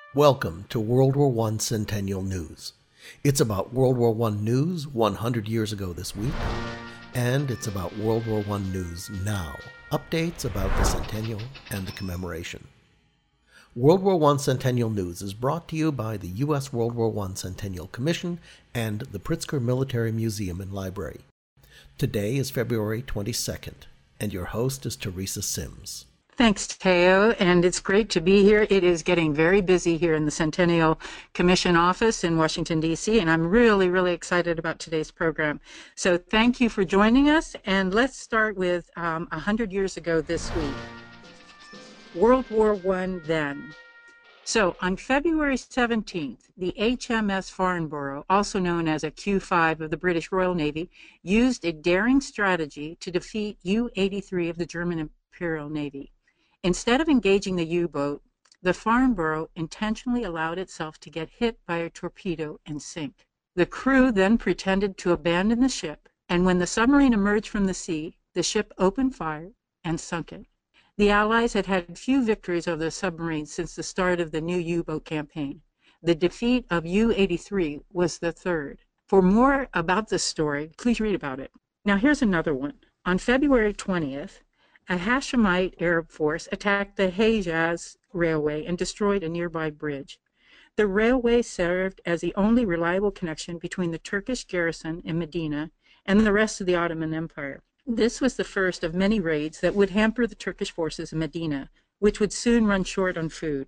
Welcome to World War I Centennial News. It's about World War I news 100 years ago this week, and it's about World War I news now, updates about the centennial and the commemoration. World War I Centennial News is brought to you by the U.S. World War I Centennial Commission and the Pritzker Military Museum and Library. Today is February 22nd, and your host is Teresa Sims. Thanks, Teo, and it's great to be here. It is getting very busy here in the Centennial Commission office in Washington, D.C., and I'm really excited about today's program. So thank you for joining us, and let's start with 100 years ago this week. World War I then. So on February 17th, the HMS Farnborough, also known as a Q-5 of the British Royal Navy, used a daring strategy to defeat U-83 of the German Imperial Navy. Instead of engaging the U-boat, the Farnborough intentionally allowed itself to get hit by a torpedo and sink. The crew then pretended to abandon the ship, and when the submarine emerged from the sea, the ship opened fire and sunk it. The Allies had had few victories over the submarines since the start of the new U-boat campaign. The defeat of U-83 was the third. For more about this story, please read about it. Now here's another one. On February 20th, a Hashemite Arab force attacked the Hejaz Railway and destroyed a nearby bridge. The railway served as the only reliable connection between the Turkish garrison in Medina and the rest of the Ottoman Empire. This was the first of many raids that would hamper the Turkish forces in Medina, which would soon run short on food.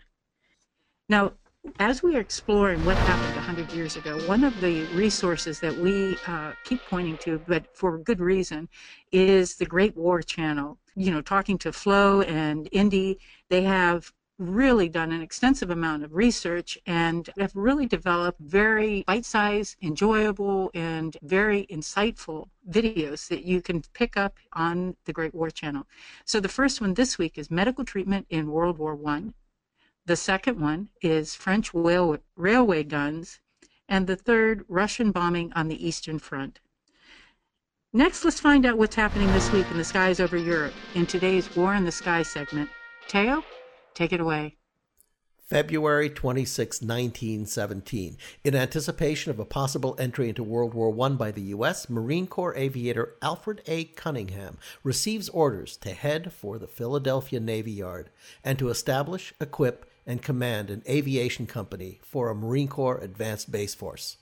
Now, as we are exploring what happened 100 years ago, one of the resources that we keep pointing to, but for good reason, is the Great War Channel. You know, talking to Flo and Indy, they have really done an extensive amount of research and have really developed very bite-sized, enjoyable, and very insightful videos that you can pick up on the Great War Channel. So the first one this week is medical treatment in World War I. The second one is French railway guns, and the third, Russian bombing on the Eastern Front. Next, let's find out what's happening this week in the skies over Europe in today's War in the Sky segment. Teo, take it away. February 26, 1917. In anticipation of a possible entry into World War I by the U.S., Marine Corps aviator Alfred A. Cunningham receives orders to head for the Philadelphia Navy Yard and to establish, equip, and command an aviation company for a Marine Corps Advanced Base Force.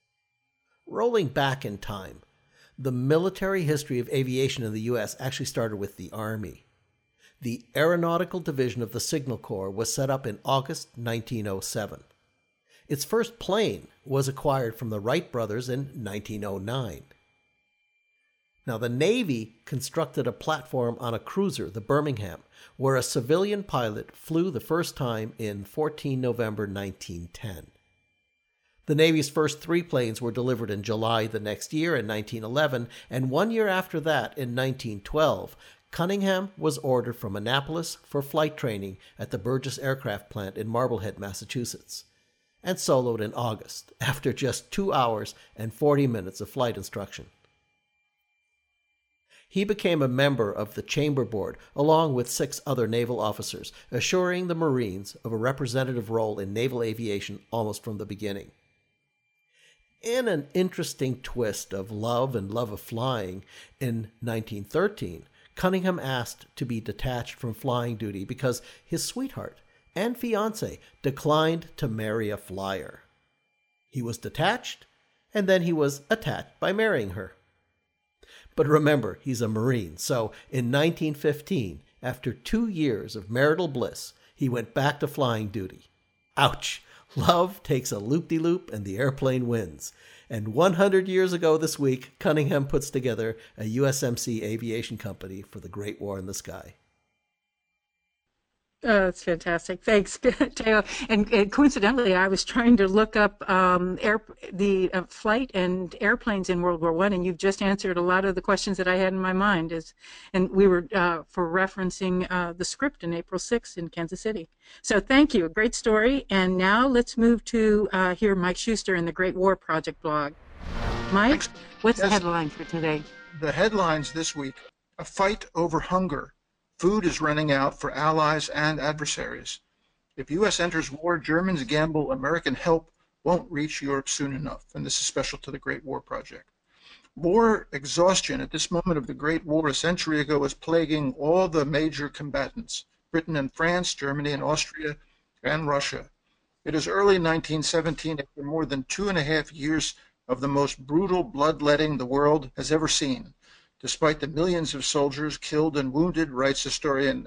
Rolling back in time, the military history of aviation in the U.S. actually started with the Army. The Aeronautical Division of the Signal Corps was set up in August 1907. Its first plane was acquired from the Wright brothers in 1909. Now, the Navy constructed a platform on a cruiser, the Birmingham, where a civilian pilot flew the first time in 14 November 1910. The Navy's first three planes were delivered in July the next year in 1911, and 1 year after that, in 1912, Cunningham was ordered from Annapolis for flight training at the Burgess Aircraft Plant in Marblehead, Massachusetts, and soloed in August after just 2 hours and 40 minutes of flight instruction. He became a member of the Chamber Board along with 6 other naval officers, assuring the Marines of a representative role in naval aviation almost from the beginning. In an interesting twist of love and love of flying, in 1913, Cunningham asked to be detached from flying duty because his sweetheart and fiancée declined to marry a flyer. He was detached, and then he was attached by marrying her. But remember, he's a Marine, so in 1915, after 2 years of marital bliss, he went back to flying duty. Ouch! Love takes a loop-de-loop and the airplane wins. And 100 years ago this week, Cunningham puts together a USMC aviation company for the Great War in the Sky. Oh, that's fantastic. Thanks, Teo. And coincidentally, I was trying to look up the flight and airplanes in World War I, and you've just answered a lot of the questions that I had in my mind. And we were for referencing the script in April 6th in Kansas City. So thank you. A great story. And now let's move to hear Mike Schuster in the Great War Project blog. Mike, what's the headline for today? The headlines this week: a fight over hunger. Food is running out for allies and adversaries. If U.S. enters war, Germans gamble American help won't reach Europe soon enough, and this is special to the Great War Project. War exhaustion at this moment of the Great War a century ago was plaguing all the major combatants, Britain and France, Germany and Austria, and Russia. It is early 1917, after more than 2.5 years of the most brutal bloodletting the world has ever seen. Despite the millions of soldiers killed and wounded, writes historian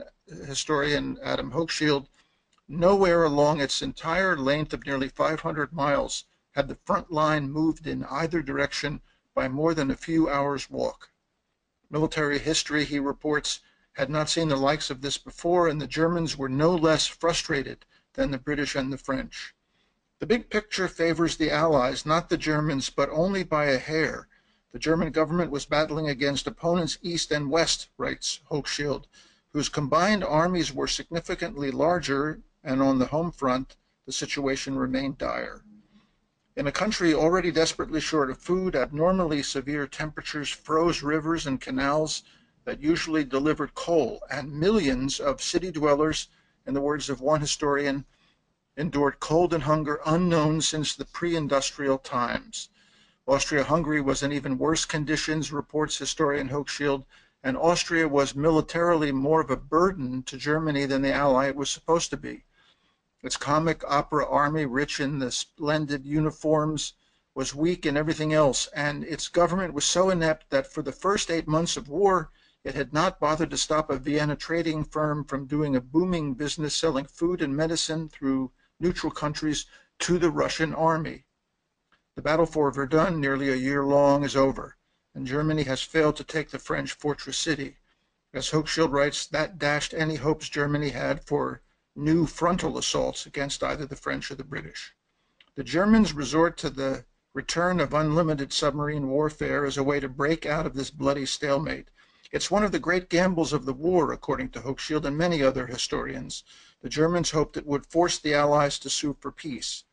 Adam Hochschild, nowhere along its entire length of nearly 500 miles had the front line moved in either direction by more than a few hours' walk. Military history, he reports, had not seen the likes of this before, and the Germans were no less frustrated than the British and the French. The big picture favors the Allies, not the Germans, but only by a hair. The German government was battling against opponents east and west, writes Hochschild, whose combined armies were significantly larger, and on the home front, the situation remained dire. In a country already desperately short of food, abnormally severe temperatures froze rivers and canals that usually delivered coal, and millions of city dwellers, in the words of one historian, endured cold and hunger unknown since the pre-industrial times. Austria-Hungary was in even worse conditions, reports historian Hochschild, and Austria was militarily more of a burden to Germany than the ally it was supposed to be. Its comic opera army, rich in the splendid uniforms, was weak in everything else, and its government was so inept that for the first 8 months of war, it had not bothered to stop a Vienna trading firm from doing a booming business selling food and medicine through neutral countries to the Russian army. The battle for Verdun, nearly a year long, is over, and Germany has failed to take the French fortress city. As Hochschild writes, that dashed any hopes Germany had for new frontal assaults against either the French or the British. The Germans resort to the return of unlimited submarine warfare as a way to break out of this bloody stalemate. It's one of the great gambles of the war, according to Hochschild and many other historians. The Germans hoped it would force the Allies to sue for peace.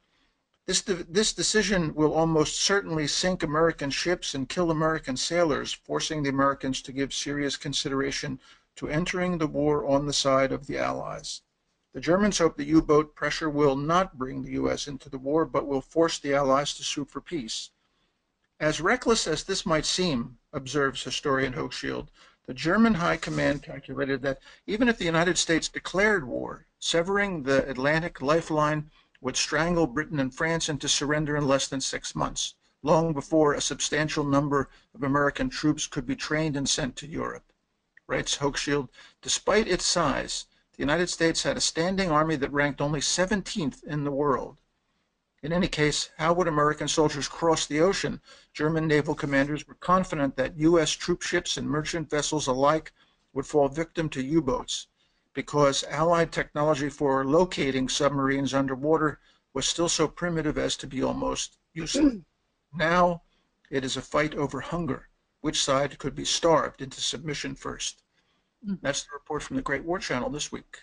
This decision will almost certainly sink American ships and kill American sailors, forcing the Americans to give serious consideration to entering the war on the side of the Allies. The Germans hope the U-boat pressure will not bring the U.S. into the war, but will force the Allies to sue for peace. As reckless as this might seem, observes historian Hochschild, the German High Command calculated that even if the United States declared war, severing the Atlantic lifeline would strangle Britain and France into surrender in less than 6 months, long before a substantial number of American troops could be trained and sent to Europe. Writes Hochschild, despite its size, the United States had a standing army that ranked only 17th in the world. In any case, how would American soldiers cross the ocean? German naval commanders were confident that U.S. troop ships and merchant vessels alike would fall victim to U-boats, because Allied technology for locating submarines underwater was still so primitive as to be almost useless. Now it is a fight over hunger. Which side could be starved into submission first? That's the report from the Great War Channel this week.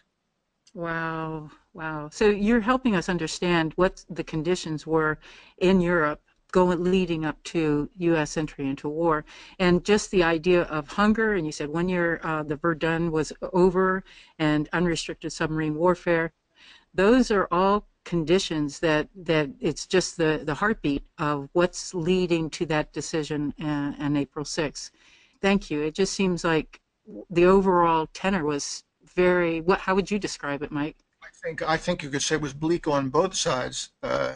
Wow, wow. So you're helping us understand what the conditions were in Europe leading up to U.S. entry into war, and just the idea of hunger. And you said 1 year the Verdun was over, and unrestricted submarine warfare. Those are all conditions that it's just the heartbeat of what's leading to that decision on April 6th. Thank you. It just seems like the overall tenor was very, how would you describe it, Mike? I think you could say it was bleak on both sides.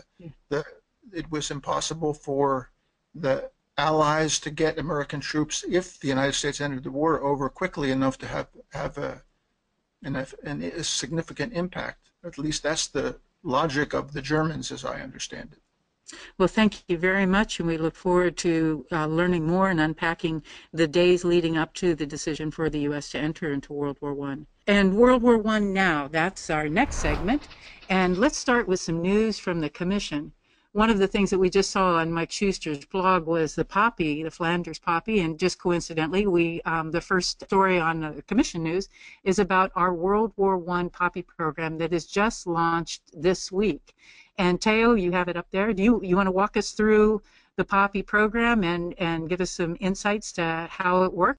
It was impossible for the Allies to get American troops, if the United States entered the war, over quickly enough to have a significant impact. At least that's the logic of the Germans, as I understand it. Well, thank you very much, and we look forward to learning more and unpacking the days leading up to the decision for the U.S. to enter into World War I. And World War I now, that's our next segment. And let's start with some news from the Commission. One of the things that we just saw on Mike Schuster's blog was the poppy, the Flanders poppy, and just coincidentally, the first story on the Commission News is about our World War I poppy program that is just launched this week. And Teo, you have it up there. Do you want to walk us through the poppy program and give us some insights to how it works?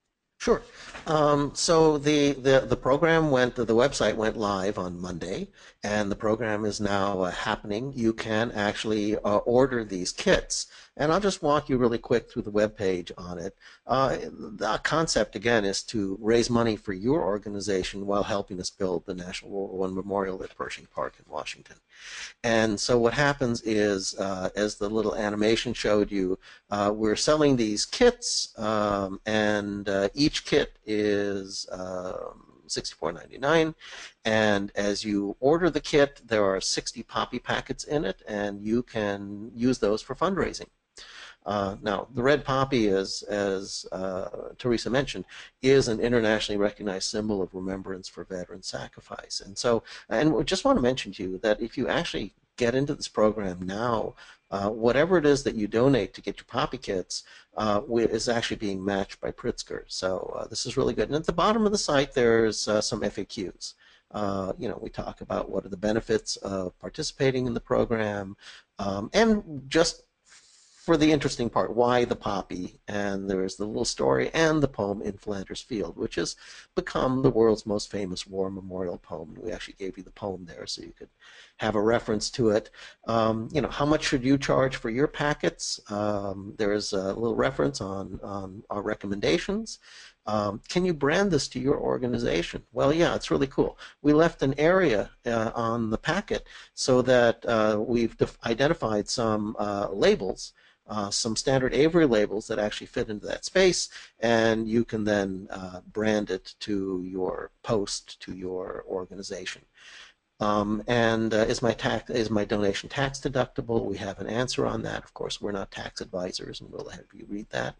Sure. So the program the website went live on Monday, and the program is now happening. You can actually order these kits, and I'll just walk you really quick through the web page on it. The concept again is to raise money for your organization while helping us build the National World War I Memorial at Pershing Park in Washington. And so what happens is, as the little animation showed you, we're selling these kits, and each kit is $64.99. And as you order the kit, there are 60 poppy packets in it, and you can use those for fundraising. Now, the red poppy, as Teresa mentioned, is an internationally recognized symbol of remembrance for veteran sacrifice. And so, and we just want to mention to you that if you actually get into this program now, whatever it is that you donate to get your poppy kits is actually being matched by Pritzker. So this is really good. And at the bottom of the site, there's some FAQs. We talk about what are the benefits of participating in the program, and just for the interesting part, why the poppy, and there's the little story and the poem In Flanders Field, which has become the world's most famous war memorial poem. We actually gave you the poem there so you could have a reference to it. How much should you charge for your packets? There's a little reference on our recommendations. Can you brand this to your organization? Well, yeah, it's really cool. We left an area on the packet so that we've identified some labels, some standard Avery labels that actually fit into that space, and you can then brand it to your post, to your organization. Is my donation tax deductible? We have an answer on that. Of course, we're not tax advisors, and we'll have you read that.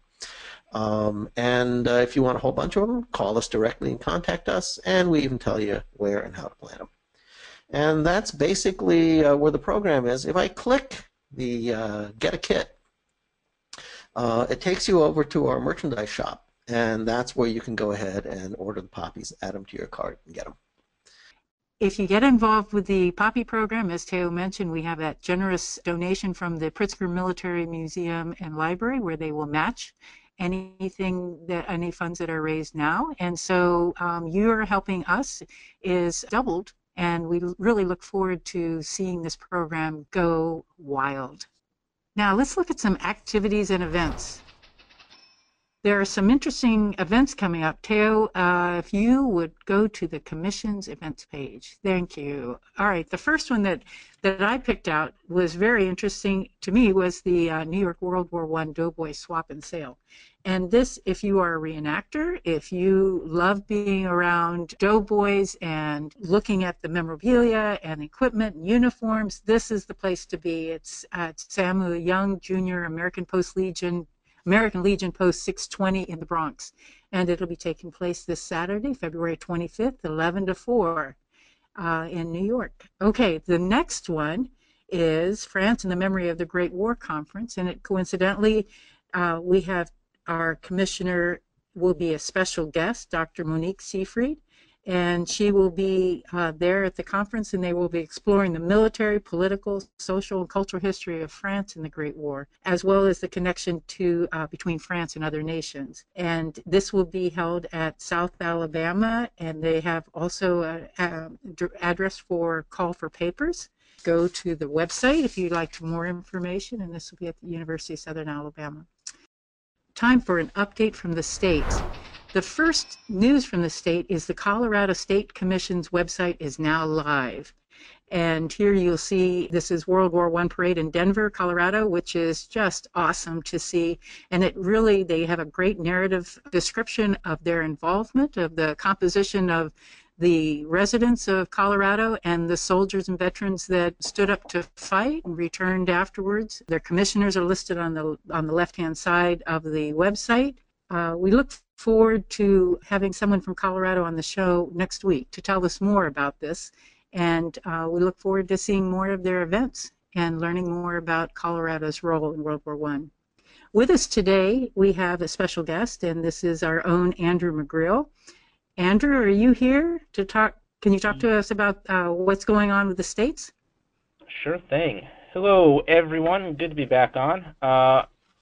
If you want a whole bunch of them, call us directly and contact us, and we even tell you where and how to plant them. And that's basically where the program is. If I click the Get a Kit, it takes you over to our merchandise shop, and that's where you can go ahead and order the poppies, add them to your cart, and get them. If you get involved with the Poppy program, as Theo mentioned, we have that generous donation from the Pritzker Military Museum and Library where they will match any funds that are raised now. And so your helping us is doubled, and we really look forward to seeing this program go wild. Now let's look at some activities and events. There are some interesting events coming up. Theo, if you would go to the Commission's events page. Thank you. All right, the first one that I picked out was very interesting to me was the New York World War I Doughboy Swap and Sale. And this, if you are a reenactor, if you love being around doughboys and looking at the memorabilia and equipment and uniforms, this is the place to be. It's at Samuel Young Jr. American Legion Post 620 in the Bronx. And it'll be taking place this Saturday, February 25th, 11 to 4 in New York. Okay, the next one is France in the Memory of the Great War Conference. And coincidentally, we have our commissioner will be a special guest, Dr. Monique Seefried. And she will be there at the conference, and they will be exploring the military, political, social, and cultural history of France in the Great War, as well as the connection between France and other nations. And this will be held at South Alabama, and they have also an address for call for papers. Go to the website if you'd like more information, and this will be at the University of Southern Alabama. Time for an update from the state. The first news from the state is the Colorado State Commission's website is now live. And here you'll see, this is World War I Parade in Denver, Colorado, which is just awesome to see. And they have a great narrative description of their involvement, of the composition of the residents of Colorado and the soldiers and veterans that stood up to fight and returned afterwards. Their commissioners are listed on the left-hand side of the website. We look forward to having someone from Colorado on the show next week to tell us more about this. And we look forward to seeing more of their events and learning more about Colorado's role in World War I. With us today, we have a special guest, and this is our own Andrew McGreal. Andrew, are you here to talk? Can you talk to us about what's going on with the states? Sure thing. Hello, everyone. Good to be back on.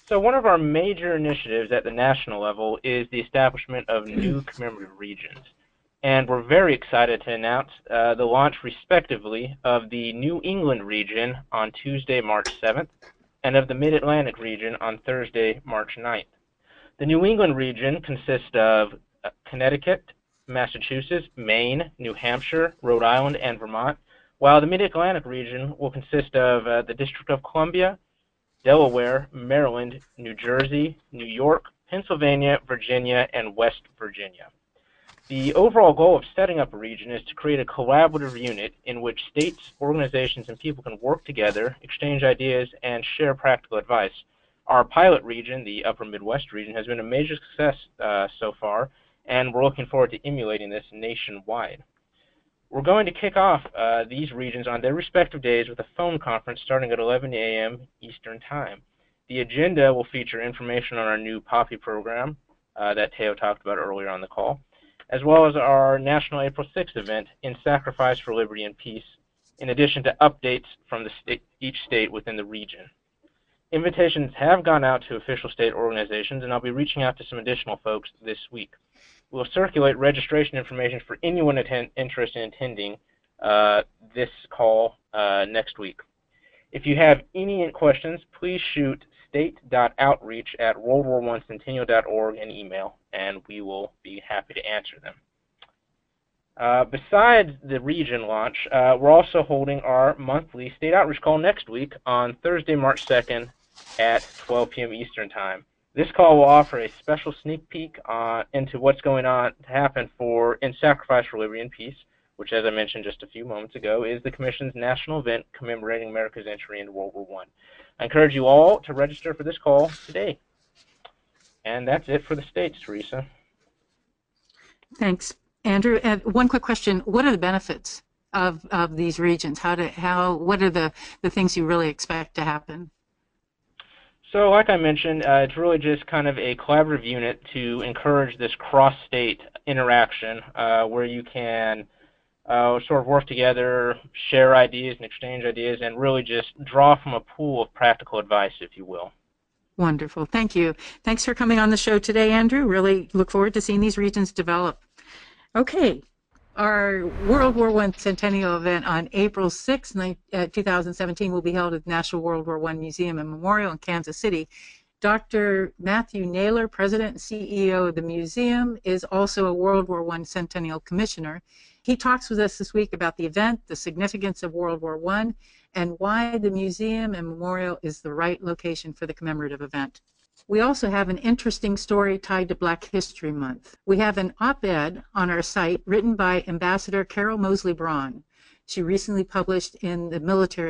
So one of our major initiatives at the national level is the establishment of new commemorative regions. And we're very excited to announce the launch, respectively, of the New England region on Tuesday, March 7th, and of the Mid-Atlantic region on Thursday, March 9th. The New England region consists of Connecticut, Massachusetts, Maine, New Hampshire, Rhode Island, and Vermont, while the Mid-Atlantic region will consist of the District of Columbia, Delaware, Maryland, New Jersey, New York, Pennsylvania, Virginia, and West Virginia. The overall goal of setting up a region is to create a collaborative unit in which states, organizations, and people can work together, exchange ideas, and share practical advice. Our pilot region, the Upper Midwest region, has been a major success so far, and we're looking forward to emulating this nationwide. We're going to kick off these regions on their respective days with a phone conference starting at 11 a.m. Eastern Time. The agenda will feature information on our new POPPY program that Teo talked about earlier on the call, as well as our National April 6th event in Sacrifice for Liberty and Peace, in addition to updates from each state within the region. Invitations have gone out to official state organizations, and I'll be reaching out to some additional folks this week. We'll circulate registration information for anyone interested in attending this call next week. If you have any questions, please shoot state.outreach@worldwar1centennial.org an email, and we will be happy to answer them. Besides the region launch, we're also holding our monthly state outreach call next week on Thursday, March 2nd at 12 p.m. Eastern Time. This call will offer a special sneak peek into what's going on to happen in Sacrifice for Liberty and Peace, which, as I mentioned just a few moments ago, is the Commission's national event commemorating America's entry into World War I. I encourage you all to register for this call today. And that's it for the states, Teresa. Thanks, Andrew. And one quick question: what are the benefits of these regions? What are the things you really expect to happen? So, like I mentioned, it's really just kind of a collaborative unit to encourage this cross-state interaction where you can sort of work together, share ideas and exchange ideas, and really just draw from a pool of practical advice, if you will. Wonderful. Thank you. Thanks for coming on the show today, Andrew. Really look forward to seeing these regions develop. Okay. Our World War I Centennial event on April 6, 2017 will be held at the National World War I Museum and Memorial in Kansas City. Dr. Matthew Naylor, President and CEO of the museum, is also a World War I Centennial Commissioner. He talks with us this week about the event, the significance of World War I, and why the museum and memorial is the right location for the commemorative event. We also have an interesting story tied to Black History Month. We have an op-ed on our site written by Ambassador Carol Moseley Braun. She was recently published in the Military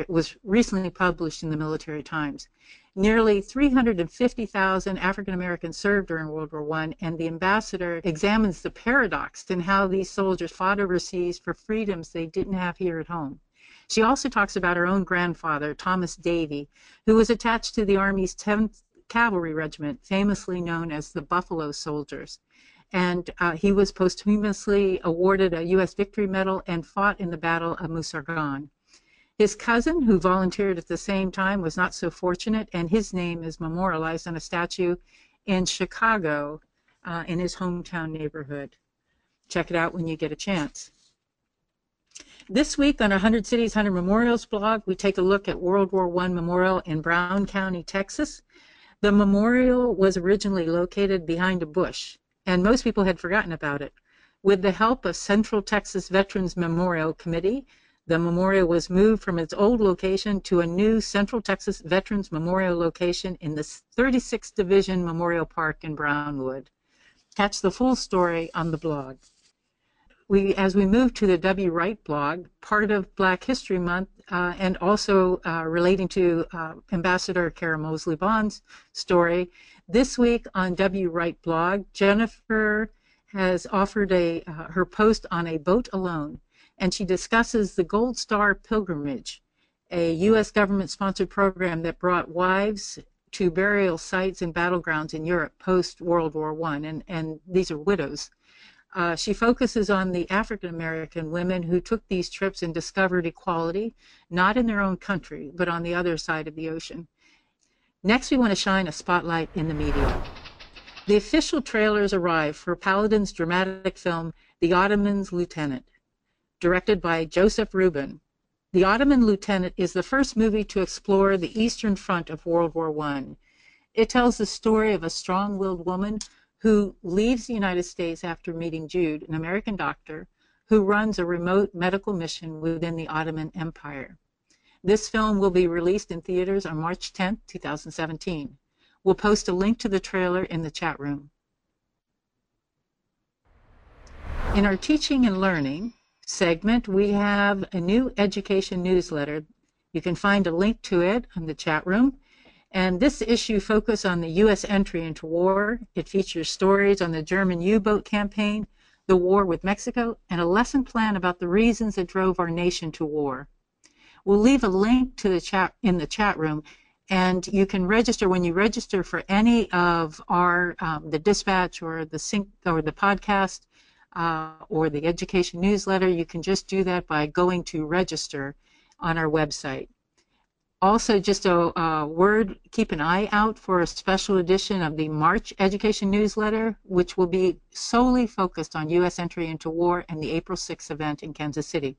Times. Nearly 350,000 African Americans served during World War I, and the ambassador examines the paradox in how these soldiers fought overseas for freedoms they didn't have here at home. She also talks about her own grandfather, Thomas Davie, who was attached to the Army's 10th Cavalry Regiment, famously known as the Buffalo Soldiers. And he was posthumously awarded a U.S. Victory Medal and fought in the Battle of Musargan. His cousin, who volunteered at the same time, was not so fortunate, and his name is memorialized on a statue in Chicago in his hometown neighborhood. Check it out when you get a chance. This week on 100 Cities, 100 Memorials blog, we take a look at World War I Memorial in Brown County, Texas. The memorial was originally located behind a bush, and most people had forgotten about it. With the help of Central Texas Veterans Memorial Committee, the memorial was moved from its old location to a new Central Texas Veterans Memorial location in the 36th Division Memorial Park in Brownwood. Catch the full story on the blog. As we move to the W. Wright blog, part of Black History Month, and also relating to Ambassador Carol Moseley Braun's story, this week on W. Wright blog, Jennifer has offered her post on A Boat Alone, and she discusses the Gold Star Pilgrimage, a U.S. government-sponsored program that brought wives to burial sites and battlegrounds in Europe post-World War I, and these are widows. She focuses on the African American women who took these trips and discovered equality, not in their own country, but on the other side of the ocean. Next, we want to shine a spotlight in the media. The official trailers arrive for Paladin's dramatic film, The Ottoman's Lieutenant, directed by Joseph Rubin. The Ottoman Lieutenant is the first movie to explore the Eastern Front of World War I. It tells the story of a strong-willed woman who leaves the United States after meeting Jude, an American doctor, who runs a remote medical mission within the Ottoman Empire. This film will be released in theaters on March 10, 2017. We'll post a link to the trailer in the chat room. In our teaching and learning segment, we have a new education newsletter. You can find a link to it in the chat room. And this issue focuses on the U.S. entry into war. It features stories on the German U-boat campaign, the war with Mexico, and a lesson plan about the reasons that drove our nation to war. We'll leave a link to the chat in the chat room, and you can register when you register for any of our the dispatch or the sync or the podcast or the education newsletter. You can just do that by going to register on our website. Also, just a word, keep an eye out for a special edition of the March Education Newsletter, which will be solely focused on U.S. entry into war and the April 6th event in Kansas City.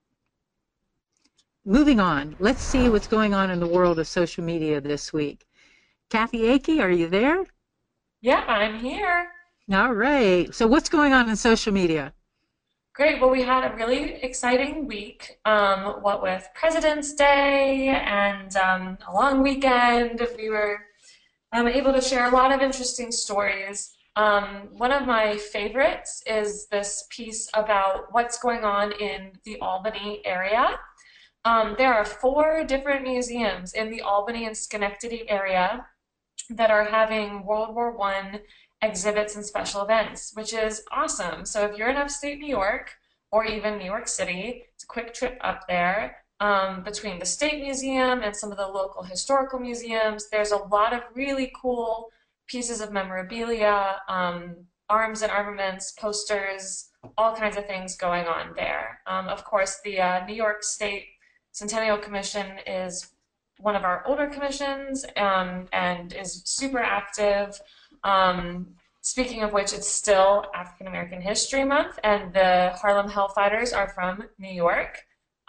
Moving on, let's see what's going on in the world of social media this week. Kathy Akey, are you there? Yeah, I'm here. All right. So what's going on in social media? Great. Well, we had a really exciting week, what with President's Day and a long weekend. We were able to share a lot of interesting stories. One of my favorites is this piece about what's going on in the Albany area. There are 4 different museums in the Albany and Schenectady area that are having World War I exhibits and special events, which is awesome. So if you're in upstate New York or even New York City, it's a quick trip up there. Between the State Museum and some of the local historical museums, there's a lot of really cool pieces of memorabilia, arms and armaments, posters, all kinds of things going on there. Of course, the New York State Centennial Commission is one of our older commissions and is super active. Speaking of which, it's still African American History Month, and the Harlem Hellfighters are from New York.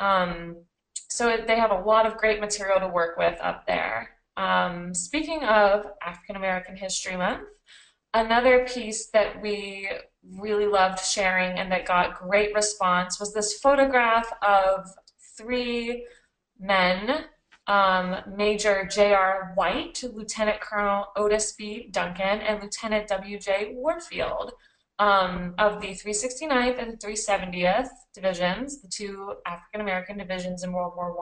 So they have a lot of great material to work with up there. Speaking of African American History Month, another piece that we really loved sharing and that got great response was this photograph of 3 men, Major J.R. White, Lieutenant Colonel Otis B. Duncan, and Lieutenant W.J. Warfield of the 369th and 370th Divisions, the 2 African-American divisions in World War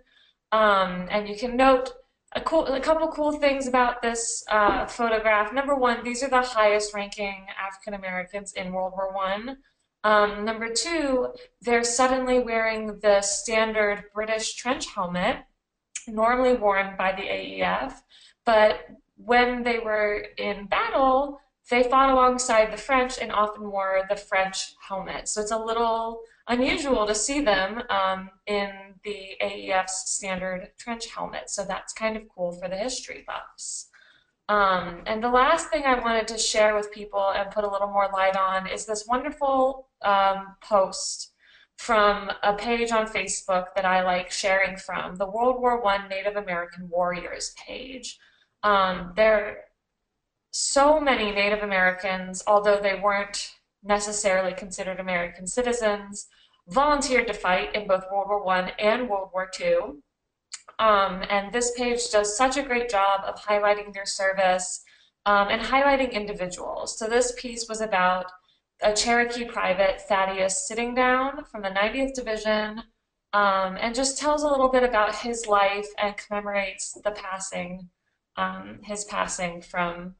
I. And you can note a couple cool things about this photograph. Number 1, these are the highest ranking African-Americans in World War I. Number 2, they're suddenly wearing the standard British trench helmet, normally worn by the AEF, but when they were in battle, they fought alongside the French and often wore the French helmet. So it's a little unusual to see them in the AEF's standard trench helmet. So that's kind of cool for the history buffs. And the last thing I wanted to share with people and put a little more light on is this wonderful post from a page on Facebook that I like sharing from, the World War I Native American Warriors page. There are so many Native Americans, although they weren't necessarily considered American citizens, volunteered to fight in both World War I and World War II. And this page does such a great job of highlighting their service and highlighting individuals. So this piece was about a Cherokee private, Thaddeus Sitting Down from the 90th Division, and just tells a little bit about his life and commemorates the passing, his passing from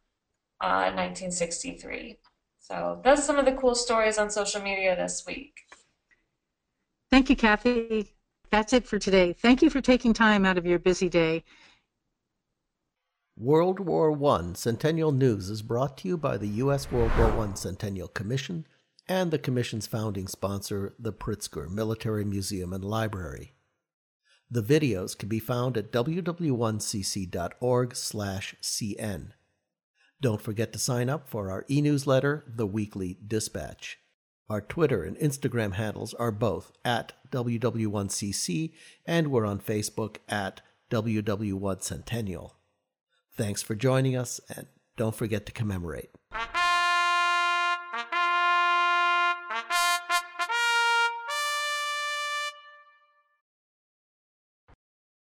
1963. So those are some of the cool stories on social media this week. Thank you, Kathy. That's it for today. Thank you for taking time out of your busy day. World War I Centennial News is brought to you by the U.S. World War I Centennial Commission and the Commission's founding sponsor, the Pritzker Military Museum and Library. The videos can be found at ww1cc.org/cn. Don't forget to sign up for our e-newsletter, The Weekly Dispatch. Our Twitter and Instagram handles are both at WW1CC, and we're on Facebook at WW1 Centennial. Thanks for joining us, and don't forget to commemorate.